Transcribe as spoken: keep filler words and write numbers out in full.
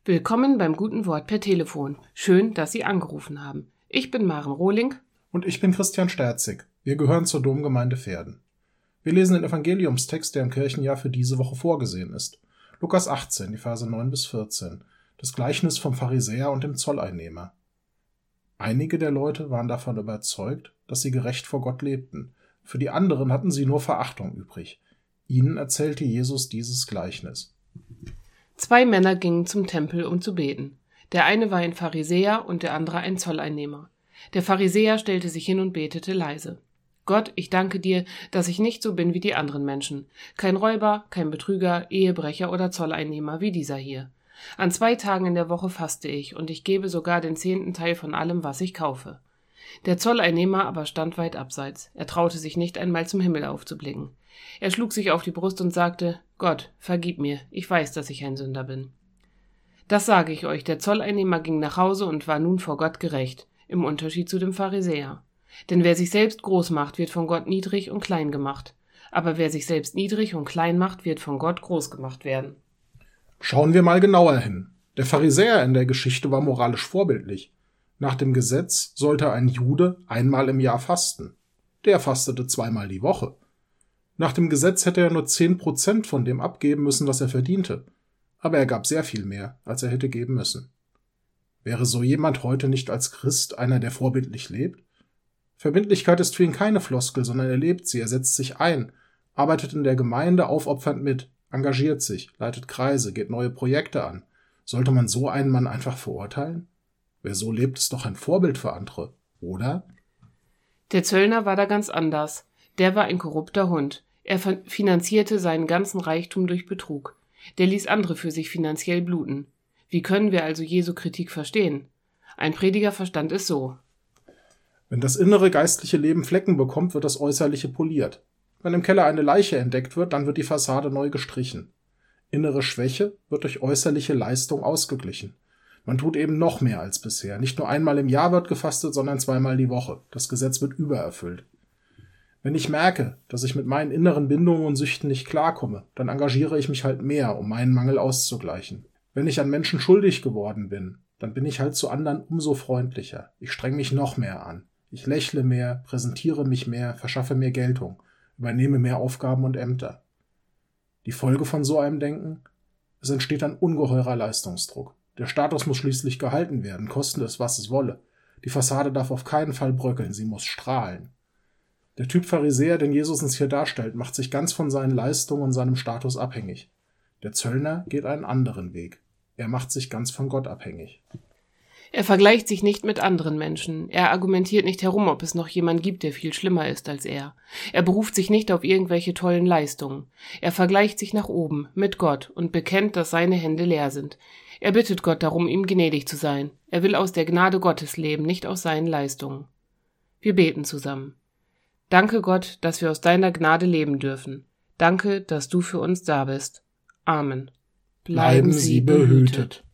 Willkommen beim Guten Wort per Telefon. Schön, dass Sie angerufen haben. Ich bin Maren Rohling. Und ich bin Christian Sterzig. Wir gehören zur Domgemeinde Verden. Wir lesen den Evangeliumstext, der im Kirchenjahr für diese Woche vorgesehen ist. Lukas achtzehn, die Verse neun bis vierzehn. Das Gleichnis vom Pharisäer und dem Zolleinnehmer. Einige der Leute waren davon überzeugt, dass sie gerecht vor Gott lebten. Für die anderen hatten sie nur Verachtung übrig. Ihnen erzählte Jesus dieses Gleichnis. Zwei Männer gingen zum Tempel, um zu beten. Der eine war ein Pharisäer und der andere ein Zolleinnehmer. Der Pharisäer stellte sich hin und betete leise. Gott, ich danke dir, dass ich nicht so bin wie die anderen Menschen. Kein Räuber, kein Betrüger, Ehebrecher oder Zolleinnehmer wie dieser hier. An zwei Tagen in der Woche faste ich und ich gebe sogar den zehnten Teil von allem, was ich kaufe. Der Zolleinnehmer aber stand weit abseits. Er traute sich nicht einmal zum Himmel aufzublicken. Er schlug sich auf die Brust und sagte, Gott, vergib mir, ich weiß, dass ich ein Sünder bin. Das sage ich euch, der Zolleinnehmer ging nach Hause und war nun vor Gott gerecht, im Unterschied zu dem Pharisäer. Denn wer sich selbst groß macht, wird von Gott niedrig und klein gemacht. Aber wer sich selbst niedrig und klein macht, wird von Gott groß gemacht werden. Schauen wir mal genauer hin. Der Pharisäer in der Geschichte war moralisch vorbildlich. Nach dem Gesetz sollte ein Jude einmal im Jahr fasten. Der fastete zweimal die Woche. Nach dem Gesetz hätte er nur zehn Prozent von dem abgeben müssen, was er verdiente. Aber er gab sehr viel mehr, als er hätte geben müssen. Wäre so jemand heute nicht als Christ einer, der vorbildlich lebt? Verbindlichkeit ist für ihn keine Floskel, sondern er lebt sie, er setzt sich ein, arbeitet in der Gemeinde aufopfernd mit, engagiert sich, leitet Kreise, geht neue Projekte an. Sollte man so einen Mann einfach verurteilen? Wer so lebt, ist doch ein Vorbild für andere, oder? Der Zöllner war da ganz anders. Der war ein korrupter Hund. Er finanzierte seinen ganzen Reichtum durch Betrug. Der ließ andere für sich finanziell bluten. Wie können wir also Jesu Kritik verstehen? Ein Prediger verstand es so. Wenn das innere geistliche Leben Flecken bekommt, wird das Äußerliche poliert. Wenn im Keller eine Leiche entdeckt wird, dann wird die Fassade neu gestrichen. Innere Schwäche wird durch äußerliche Leistung ausgeglichen. Man tut eben noch mehr als bisher. Nicht nur einmal im Jahr wird gefastet, sondern zweimal die Woche. Das Gesetz wird übererfüllt. Wenn ich merke, dass ich mit meinen inneren Bindungen und Süchten nicht klarkomme, dann engagiere ich mich halt mehr, um meinen Mangel auszugleichen. Wenn ich an Menschen schuldig geworden bin, dann bin ich halt zu anderen umso freundlicher. Ich streng mich noch mehr an. Ich lächle mehr, präsentiere mich mehr, verschaffe mir Geltung, übernehme mehr Aufgaben und Ämter. Die Folge von so einem Denken? Es entsteht ein ungeheurer Leistungsdruck. Der Status muss schließlich gehalten werden, koste es, was es wolle. Die Fassade darf auf keinen Fall bröckeln, sie muss strahlen. Der Typ Pharisäer, den Jesus uns hier darstellt, macht sich ganz von seinen Leistungen und seinem Status abhängig. Der Zöllner geht einen anderen Weg. Er macht sich ganz von Gott abhängig. Er vergleicht sich nicht mit anderen Menschen. Er argumentiert nicht herum, ob es noch jemand gibt, der viel schlimmer ist als er. Er beruft sich nicht auf irgendwelche tollen Leistungen. Er vergleicht sich nach oben, mit Gott, und bekennt, dass seine Hände leer sind. Er bittet Gott darum, ihm gnädig zu sein. Er will aus der Gnade Gottes leben, nicht aus seinen Leistungen. Wir beten zusammen. Danke Gott, dass wir aus deiner Gnade leben dürfen. Danke, dass du für uns da bist. Amen. Bleiben Sie behütet.